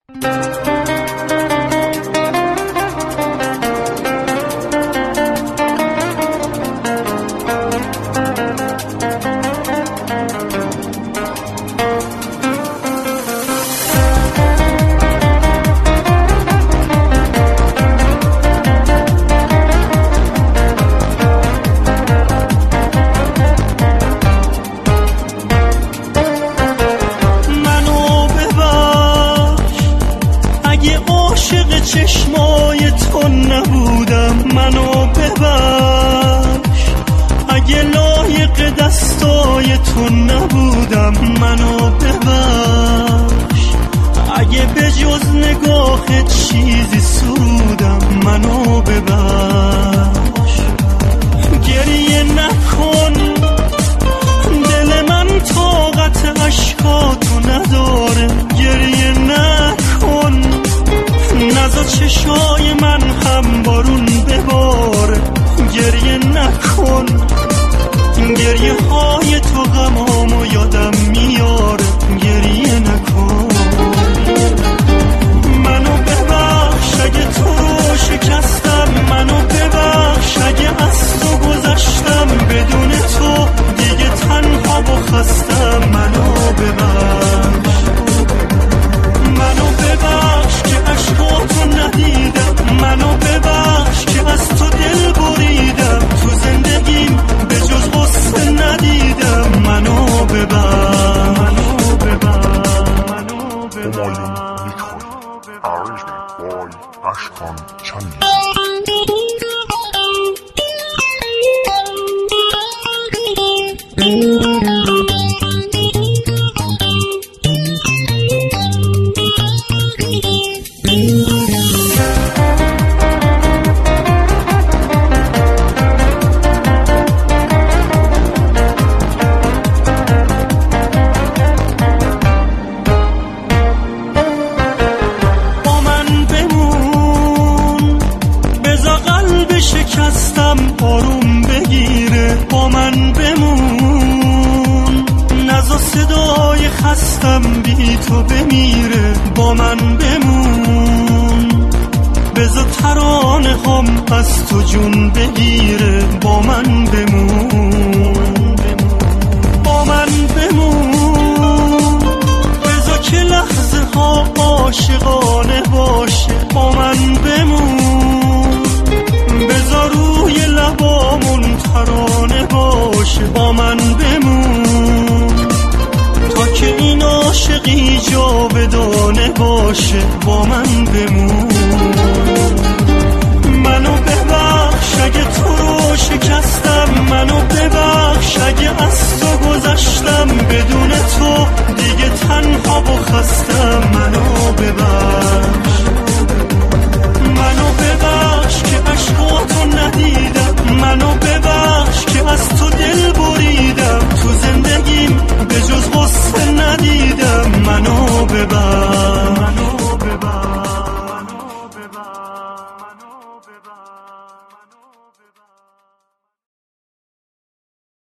چشمای تو نبودم، منو ببخش. اگه لایق دستای تو نبودم، منو ببخش. اگه به جز نگاهت چیزی سودم، منو ببخش. گریه نکن، دل من طاقت اشکاتو نداره. گریه نکن، نزا چشای من هم بارون بباره. گریه نکن، گریه های تو غمامو یادم میاره. گریه نکن، منو ببخش اگه تو رو شکستم. منو ببخش اگه از تو گذشتم. بدون تو دیگه تنها و خستم. منو ببخش، منو ببخش که اشکاتو ندیدم. منو ببخش که از تو دل بریدم. تو زندگیم به جز غصه ندیدم. منو ببخش، منو ببخش، منو ببخش. Ashkan Chani. شکستم آروم بگیره، با من بمون. نزا صدای خستم بی تو بمیره، با من بمون. بذار ترانه هم از تو جون بگیره، با من بمون. با من بمون، بذار که لحظه ها عاشقانه باشه. با من بمون، بذار روی لبامون ترانه باشه. با من بمون تا که این عاشقی جاودانه باشه. با من بمون، منو ببخش اگه تو رو شکستم. منو ببخش اگه از تو گذشتم. بدون تو دیگه تنها و خستم. منو ببخش، منو ببخش که اشکاتو ندیدم. منو ببخش که از تو دل بریدم. تو زندگیم به جز غصه ندیدم. منو ببخش.